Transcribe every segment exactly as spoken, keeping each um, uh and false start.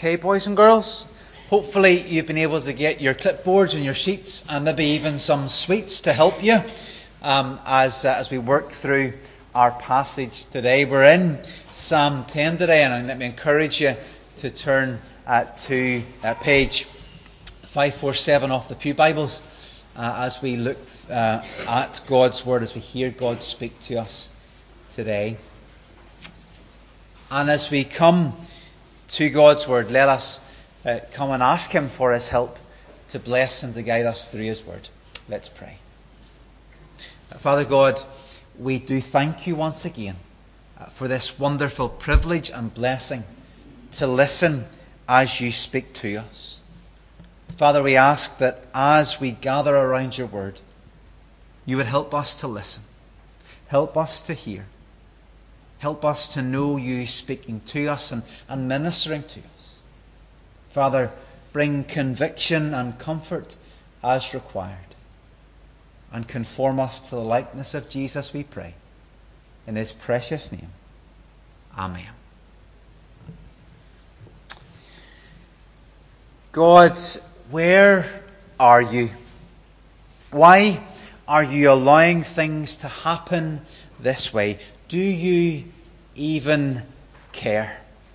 Okay, boys and girls? Hopefully you've been able to get your clipboards and your sheets and maybe even some sweets to help you um, as, uh, as we work through our passage today. We're in Psalm ten today, and let me encourage you to turn uh, to uh, page five forty-seven of the Pew Bibles uh, as we look uh, at God's Word, as we hear God speak to us today. And as we come to God's Word, let us uh, come and ask Him for His help to bless and to guide us through His Word. Let's pray. Father God, we do thank you once again uh, for this wonderful privilege and blessing to listen as you speak to us. Father, we ask that as we gather around your Word, you would help us to listen. Help us to hear. Help us to know you speaking to us and, and ministering to us. Father, bring conviction and comfort as required. And conform us to the likeness of Jesus, we pray. In his precious name. Amen. God, where are you? Why are you allowing things to happen this way? Do you even care?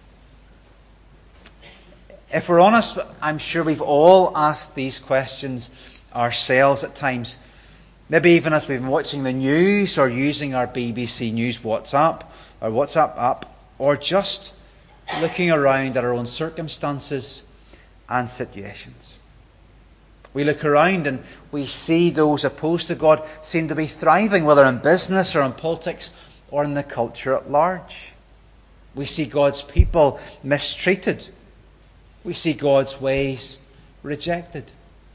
If we're honest, I'm sure we've all asked these questions ourselves at times. Maybe even as we've been watching the news or using our B B C News WhatsApp or WhatsApp app, or just looking around at our own circumstances and situations. We look around and we see those opposed to God seem to be thriving, whether in business or in politics or in the culture at large. We see God's people mistreated. We see God's ways rejected.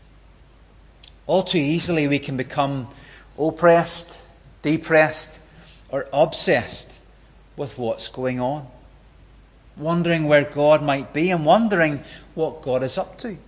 All too easily we can become oppressed, depressed, or obsessed with what's going on. Wondering where God might be and wondering what God is up to.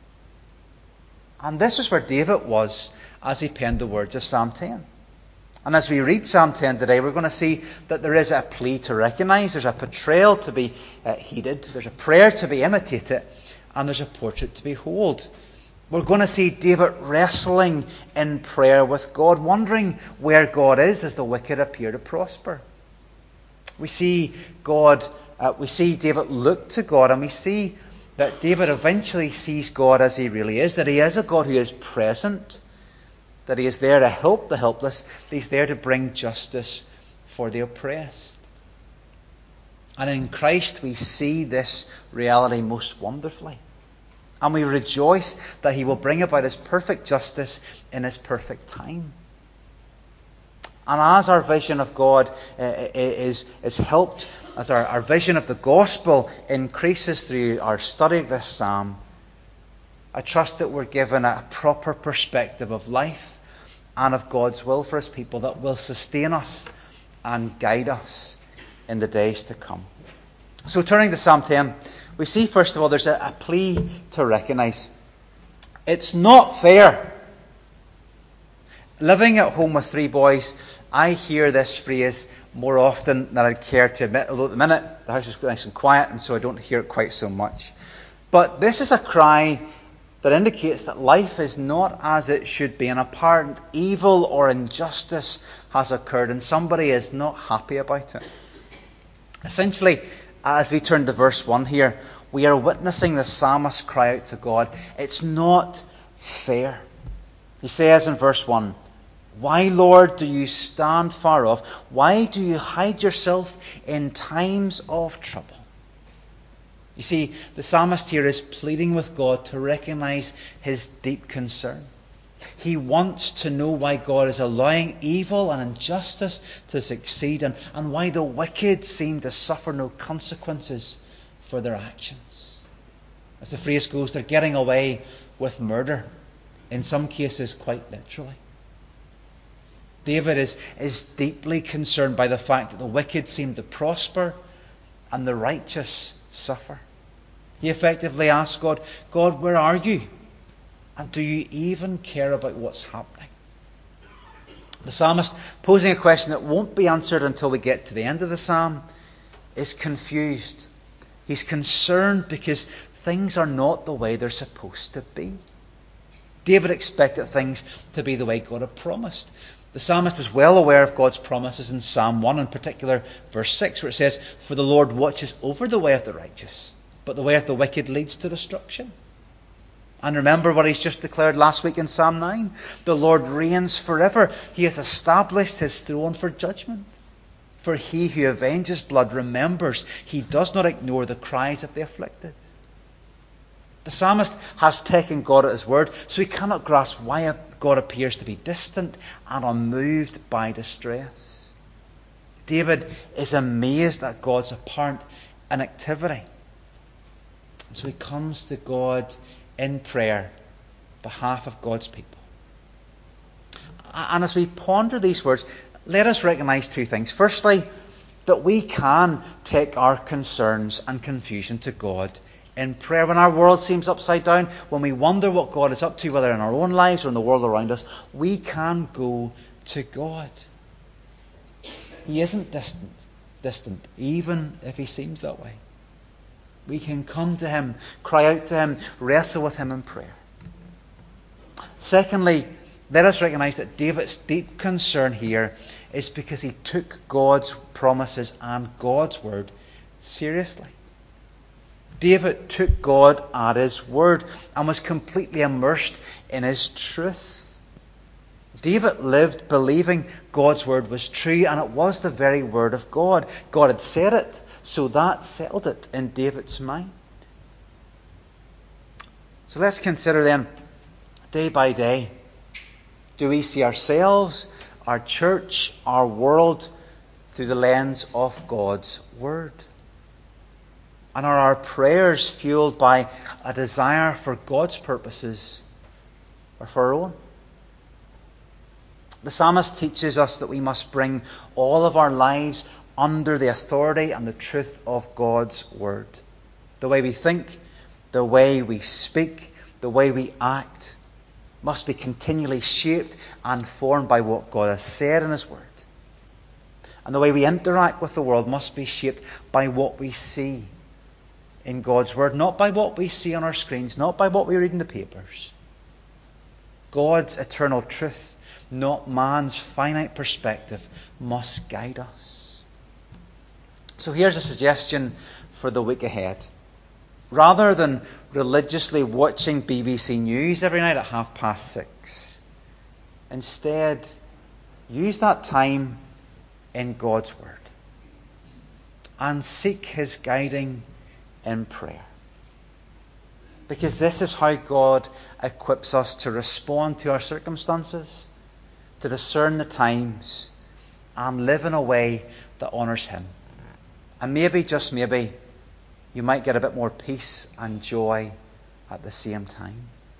And this is where David was as he penned the words of Psalm ten. And as we read Psalm ten today, we're going to see that there is a plea to recognise, there's a portrayal to be uh, heeded, there's a prayer to be imitated, and there's a portrait to behold. We're going to see David wrestling in prayer with God, wondering where God is as the wicked appear to prosper. We see God, uh, we see David look to God, and we see that David eventually sees God as he really is, that he is a God who is present, that he is there to help the helpless, that he's there to bring justice for the oppressed. And in Christ we see this reality most wonderfully. And we rejoice that he will bring about his perfect justice in his perfect time. And as our vision of God uh, is, is helped, as our, our vision of the gospel increases through our study of this psalm, I trust that we're given a proper perspective of life and of God's will for his people that will sustain us and guide us in the days to come. So turning to Psalm ten, we see first of all there's a, a plea to recognise. It's not fair. Living at home with three boys, I hear this phrase more often than I'd care to admit, although at the minute the house is nice and quiet and so I don't hear it quite so much. But this is a cry that indicates that life is not as it should be, and apparent evil or injustice has occurred and somebody is not happy about it. Essentially, as we turn to verse one here, we are witnessing the psalmist cry out to God, it's not fair. He says in verse one, "Why, Lord, do you stand far off? Why do you hide yourself in times of trouble?" You see, the psalmist here is pleading with God to recognize his deep concern. He wants to know why God is allowing evil and injustice to succeed, and, and why the wicked seem to suffer no consequences for their actions. As the phrase goes, they're getting away with murder, in some cases quite literally. David is, is deeply concerned by the fact that the wicked seem to prosper and the righteous suffer. He effectively asks God, God, where are you? And do you even care about what's happening? The psalmist, posing a question that won't be answered until we get to the end of the psalm, is confused He's concerned because things are not the way they're supposed to be. David expected things to be the way God had promised. The psalmist is well aware of God's promises in Psalm one, in particular verse six, where it says, "For the Lord watches over the way of the righteous, but the way of the wicked leads to destruction." And remember what he's just declared last week in Psalm nine. The Lord reigns forever. He has established his throne for judgment. For he who avenges blood remembers. He does not ignore the cries of the afflicted. The psalmist has taken God at his word, so he cannot grasp why God appears to be distant and unmoved by distress. David is amazed at God's apparent inactivity. So he comes to God in prayer on behalf of God's people. And as we ponder these words, let us recognize two things. Firstly, that we can take our concerns and confusion to God in prayer. When our world seems upside down, when we wonder what God is up to, whether in our own lives or in the world around us, we can go to God. He isn't distant, distant, even if he seems that way. We can come to him, cry out to him, wrestle with him in prayer. Secondly, let us recognize that David's deep concern here is because he took God's promises and God's word seriously. David took God at his word and was completely immersed in his truth. David lived believing God's word was true, and it was the very word of God. God had said it, so that settled it in David's mind. So let's consider then, day by day, do we see ourselves, our church, our world through the lens of God's word? And are our prayers fueled by a desire for God's purposes or for our own? The psalmist teaches us that we must bring all of our lives under the authority and the truth of God's word. The way we think, the way we speak, the way we act must be continually shaped and formed by what God has said in his word. And the way we interact with the world must be shaped by what we see in God's word, not by what we see on our screens, not by what we read in the papers. God's eternal truth, not man's finite perspective, must guide us. So here's a suggestion for the week ahead. Rather than religiously watching B B C News every night at half past six, instead, use that time in God's word and seek his guiding in prayer. Because this is how God equips us to respond to our circumstances, to discern the times, and live in a way that honours him. And maybe, just maybe, you might get a bit more peace and joy at the same time.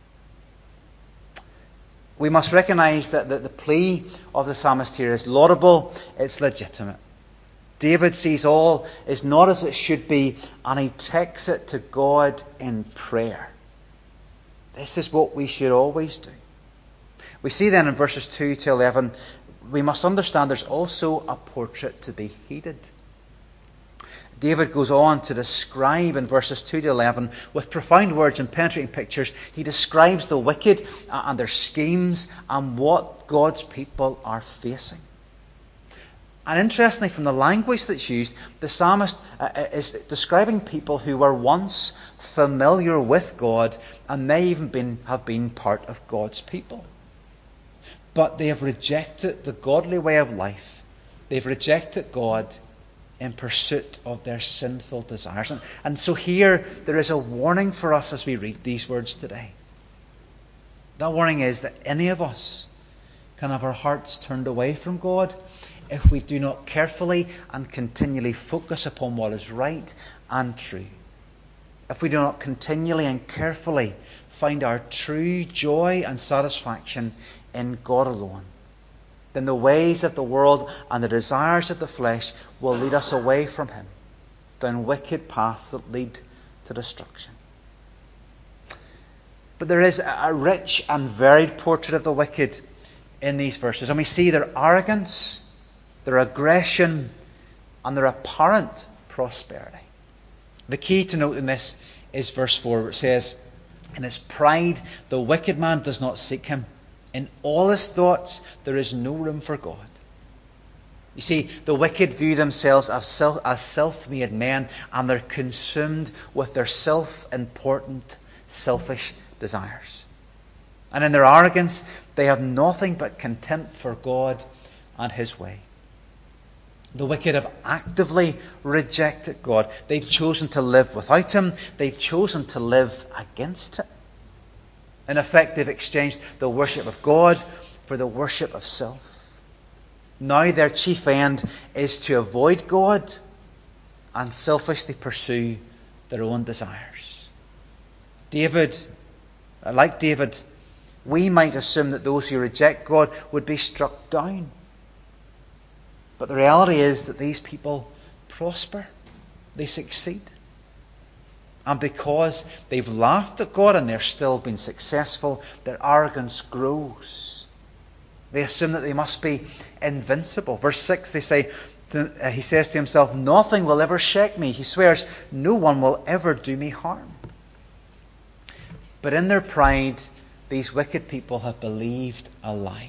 We must recognise that the, the plea of the psalmist here is laudable, it's legitimate. David sees all is not as it should be, and he takes it to God in prayer. This is what we should always do. We see then in verses two to eleven, we must understand there's also a portrait to be heeded. David goes on to describe in verses two to eleven, with profound words and penetrating pictures, he describes the wicked and their schemes and what God's people are facing. And interestingly, from the language that's used, the psalmist is describing people who were once familiar with God and may even been, have been part of God's people. But they have rejected the godly way of life. They've rejected God in pursuit of their sinful desires. And, and so here there is a warning for us as we read these words today. That warning is that any of us can have our hearts turned away from God if we do not carefully and continually focus upon what is right and true. If we do not continually and carefully find our true joy and satisfaction in God alone, then the ways of the world and the desires of the flesh will lead us away from him, down wicked paths that lead to destruction. But there is a rich and varied portrait of the wicked in these verses. And we see their arrogance, their aggression, and their apparent prosperity. The key to note in this is verse four, where it says, "In his pride the wicked man does not seek him. In all his thoughts there is no room for God." You see, the wicked view themselves as, self, as self-made men, and they're consumed with their self-important, selfish desires. And in their arrogance, they have nothing but contempt for God and his way. The wicked have actively rejected God. They've chosen to live without him. They've chosen to live against him. In effect, they've exchanged the worship of God for the worship of self. Now their chief end is to avoid God and selfishly pursue their own desires. David, like David, we might assume that those who reject God would be struck down. But the reality is that these people prosper. They succeed. And because they've laughed at God and they're still being successful, their arrogance grows. They assume that they must be invincible. Verse six, they say, he says to himself, "Nothing will ever shake me." He swears, "No one will ever do me harm." But in their pride, these wicked people have believed a lie.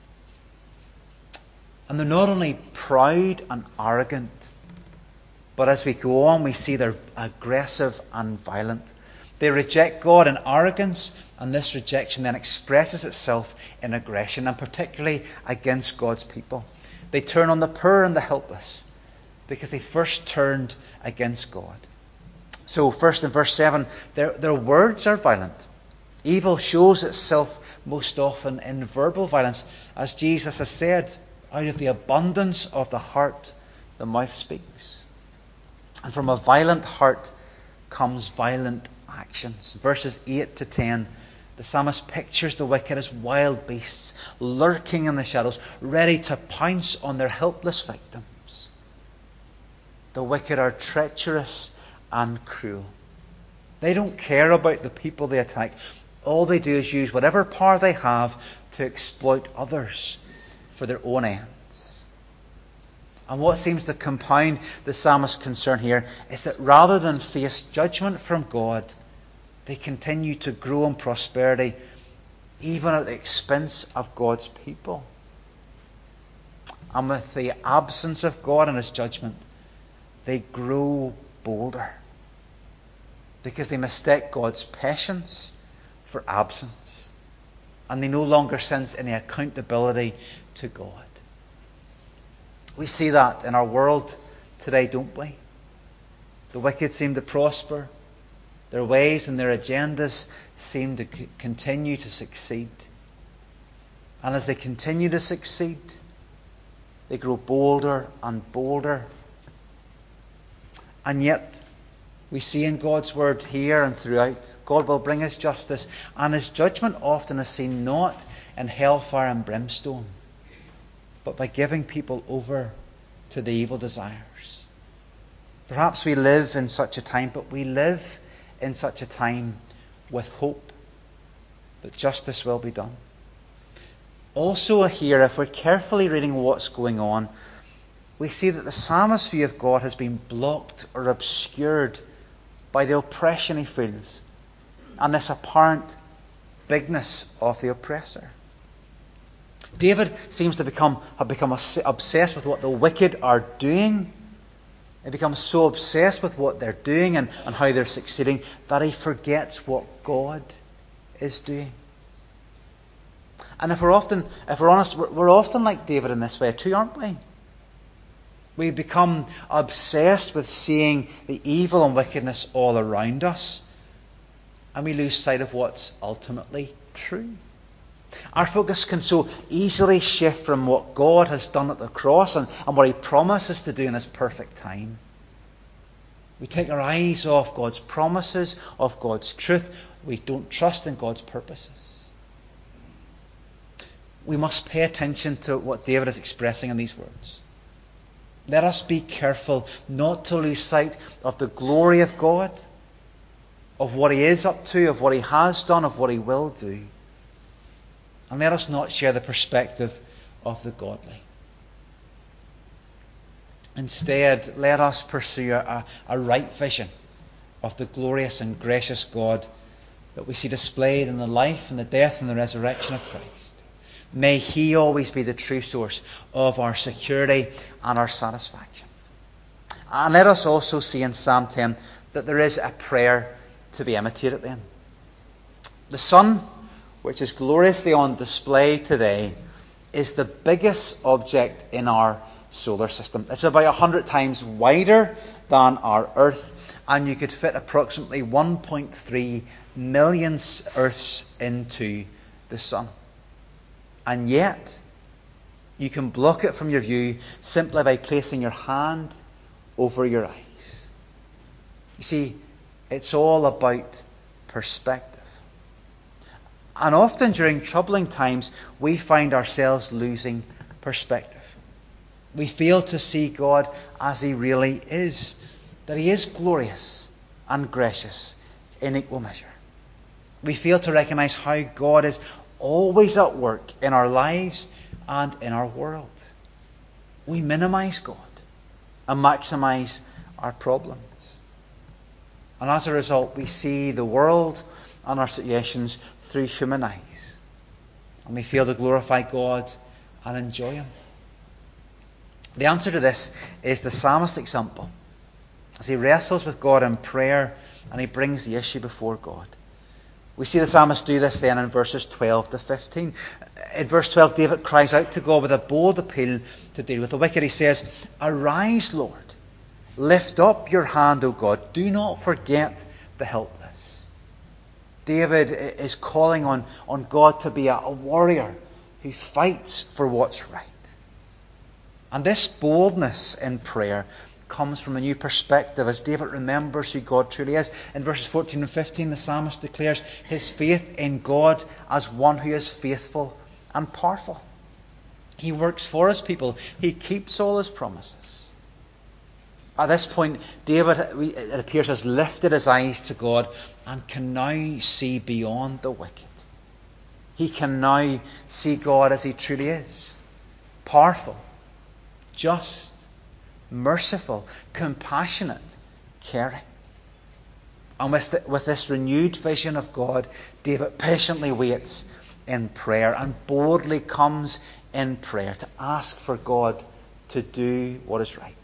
And they're not only proud and arrogant, but as we go on, we see they're aggressive and violent. They reject God in arrogance, and this rejection then expresses itself in aggression, and particularly against God's people. They turn on the poor and the helpless because they first turned against God. So first in verse seven, their, their words are violent. Evil shows itself most often in verbal violence. As Jesus has said, out of the abundance of the heart, the mouth speaks. And from a violent heart comes violent actions. Verses eight to ten, the psalmist pictures the wicked as wild beasts, lurking in the shadows, ready to pounce on their helpless victims. The wicked are treacherous and cruel. They don't care about the people they attack. All they do is use whatever power they have to exploit others for their own ends. And what seems to compound the psalmist's concern here is that rather than face judgment from God, they continue to grow in prosperity, even at the expense of God's people. And with the absence of God and his judgment, they grow bolder, because they mistake God's patience for absence, and they no longer sense any accountability to God. We see that in our world today, don't we? The wicked seem to prosper. Their ways and their agendas seem to c- continue to succeed. And as they continue to succeed, they grow bolder and bolder. And yet, we see in God's word here and throughout, God will bring his justice, and his judgment often is seen not in hellfire and brimstone, but by giving people over to the evil desires. Perhaps we live in such a time, but we live in such a time with hope that justice will be done. Also here, if we're carefully reading what's going on, we see that the psalmist's view of God has been blocked or obscured by the oppression he feels and this apparent bigness of the oppressor. David seems to become have become obsessed with what the wicked are doing. He becomes so obsessed with what they're doing and, and how they're succeeding that he forgets what God is doing. And if we're often, if we're honest, we're, we're often like David in this way too, aren't we? We become obsessed with seeing the evil and wickedness all around us, and we lose sight of what's ultimately true. Our focus can so easily shift from what God has done at the cross and, and what he promises to do in his perfect time. We take our eyes off God's promises, off God's truth. We don't trust in God's purposes. We must pay attention to what David is expressing in these words. Let us be careful not to lose sight of the glory of God, of what he is up to, of what he has done, of what he will do. And let us not share the perspective of the godly. Instead, let us pursue a, a right vision of the glorious and gracious God that we see displayed in the life and the death and the resurrection of Christ. May He always be the true source of our security and our satisfaction. And let us also see in Psalm ten that there is a prayer to be imitated then. The sun, which is gloriously on display today, is the biggest object in our solar system. It's about a hundred times wider than our Earth, and you could fit approximately one point three million Earths into the sun. And yet, you can block it from your view simply by placing your hand over your eyes. You see, it's all about perspective. And often during troubling times, we find ourselves losing perspective. We fail to see God as He really is, that He is glorious and gracious in equal measure. We fail to recognize how God is always at work in our lives and in our world. We minimize God and maximize our problems. And as a result, we see the world and our situations through human eyes. And we fail to glorify God and enjoy Him. The answer to this is the psalmist's example, as he wrestles with God in prayer and he brings the issue before God. We see the psalmist do this then in verses twelve to fifteen. In verse twelve, David cries out to God with a bold appeal to deal with the wicked. He says, "Arise, Lord. Lift up your hand, O God. Do not forget the helpless." David is calling on, on God to be a, a warrior who fights for what's right. And this boldness in prayer comes from a new perspective as David remembers who God truly is. In verses fourteen and fifteen, the psalmist declares his faith in God as one who is faithful and powerful. He works for His people. He keeps all His promises. At this point, David, it appears, has lifted his eyes to God and can now see beyond the wicked. He can now see God as He truly is. Powerful, just, merciful, compassionate, caring. And with, the, with this renewed vision of God, David patiently waits in prayer and boldly comes in prayer to ask for God to do what is right.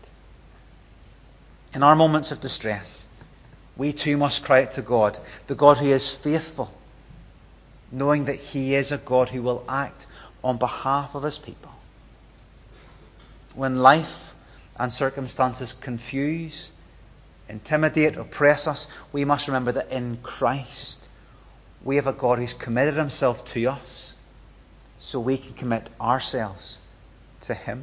In our moments of distress, we too must cry out to God, the God who is faithful, knowing that He is a God who will act on behalf of His people. When life and circumstances confuse, intimidate, oppress us, we must remember that in Christ we have a God who's committed Himself to us so we can commit ourselves to Him.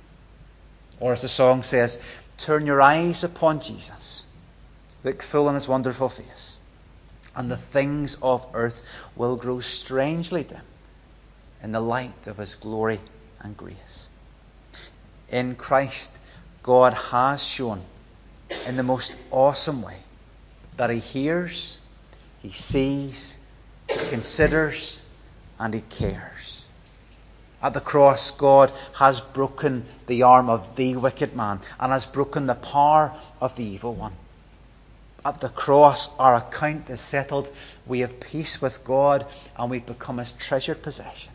Or as the song says, turn your eyes upon Jesus, look full on His wonderful face, and the things of earth will grow strangely dim in the light of His glory and grace. In Christ, God has shown in the most awesome way that He hears, He sees, He considers, and He cares. At the cross, God has broken the arm of the wicked man and has broken the power of the evil one. At the cross, our account is settled. We have peace with God and we've become His treasured possession.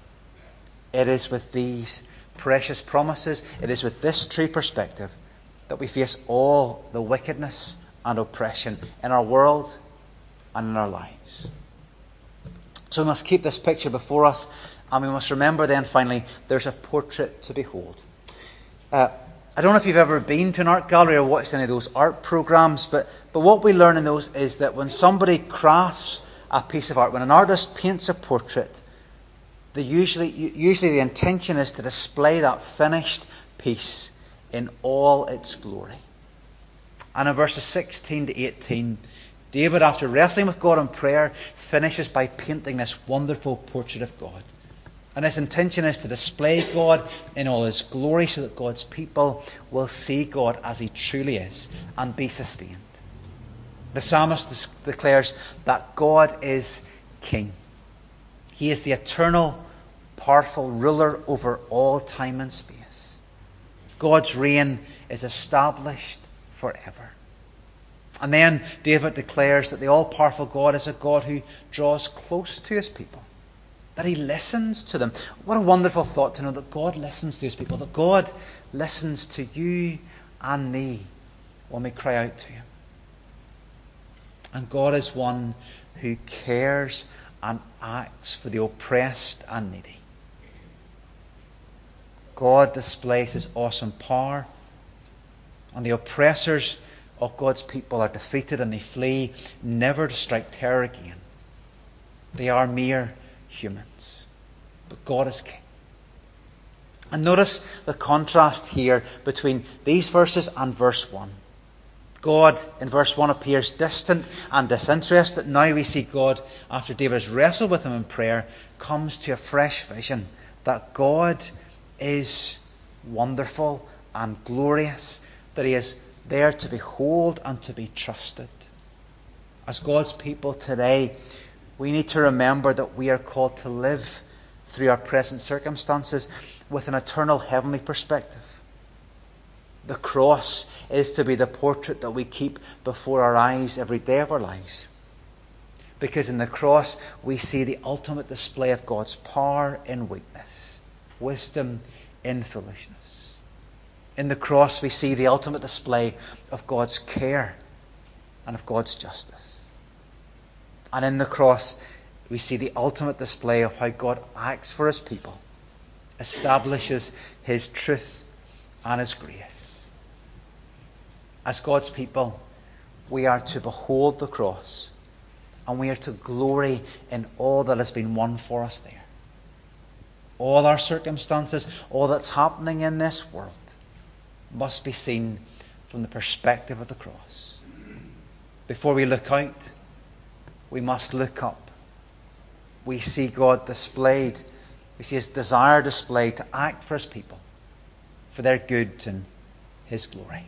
It is with these precious promises, it is with this true perspective that we face all the wickedness and oppression in our world and in our lives. So we must keep this picture before us, and we must remember then finally there's a portrait to behold. Uh, I don't know if you've ever been to an art gallery or watched any of those art programs, but, but what we learn in those is that when somebody crafts a piece of art, when an artist paints a portrait, the usually, usually the intention is to display that finished piece in all its glory. And in verses sixteen to eighteen, David, after wrestling with God in prayer, finishes by painting this wonderful portrait of God. And his intention is to display God in all His glory so that God's people will see God as He truly is and be sustained. The psalmist declares that God is King. He is the eternal, powerful ruler over all time and space. God's reign is established forever. And then David declares that the all-powerful God is a God who draws close to his people, that he listens to them. What a wonderful thought to know that God listens to his people, that God listens to you and me when we cry out to him. And God is one who cares and acts for the oppressed and needy. God displays his awesome power, and the oppressors of God's people are defeated and they flee, never to strike terror again. They are mere humans, but God is king. And notice the contrast here between these verses and verse one. God in verse one appears distant and disinterested. Now we see God, after David has wrestled with him in prayer, comes to a fresh vision that God is wonderful and glorious, that he is there to behold and to be trusted. As God's people today, we need to remember that we are called to live through our present circumstances with an eternal heavenly perspective. The cross is to be the portrait that we keep before our eyes every day of our lives. Because in the cross we see the ultimate display of God's power in weakness, wisdom in foolishness. In the cross we see the ultimate display of God's care and of God's justice. And in the cross we see the ultimate display of how God acts for his people, establishes his truth and his grace. As God's people, we are to behold the cross, and we are to glory in all that has been won for us there. All our circumstances, all that's happening in this world, must be seen from the perspective of the cross. Before we look out, we must look up. We see God displayed. We see his desire displayed to act for his people, for their good and his glory.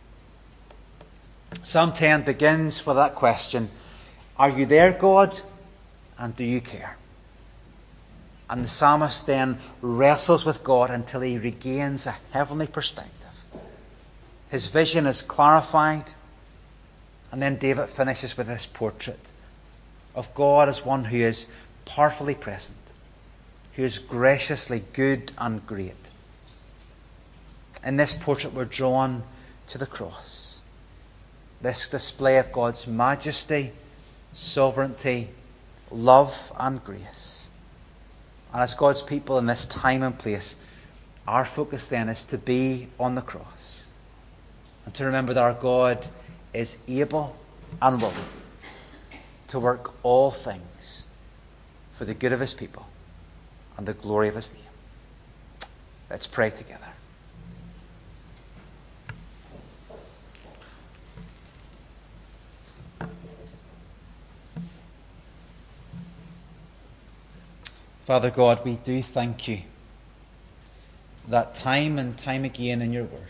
Psalm ten begins with that question: are you there, God? And do you care? And the psalmist then wrestles with God until he regains a heavenly perspective. His vision is clarified, and then David finishes with this portrait of God as one who is powerfully present, who is graciously good and great. In this portrait we're drawn to the cross. This display of God's majesty, sovereignty, love and grace. And as God's people in this time and place, our focus then is to be on the cross. And to remember that our God is able and willing to work all things for the good of his people and the glory of his name. Let's pray together. Father God, we do thank you that time and time again in your word,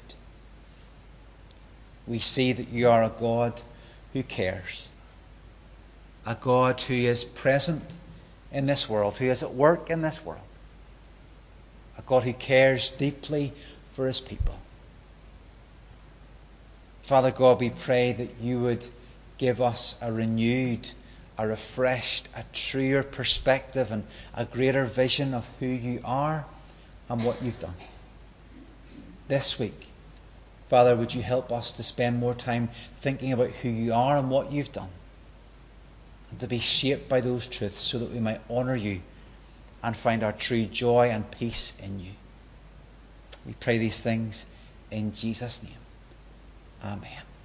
we see that you are a God who cares, a God who is present in this world, who is at work in this world, a God who cares deeply for his people. Father God, we pray that you would give us a renewed, a refreshed, a truer perspective and a greater vision of who you are and what you've done. This week, Father, would you help us to spend more time thinking about who you are and what you've done, and to be shaped by those truths so that we might honour you and find our true joy and peace in you. We pray these things in Jesus' name. Amen.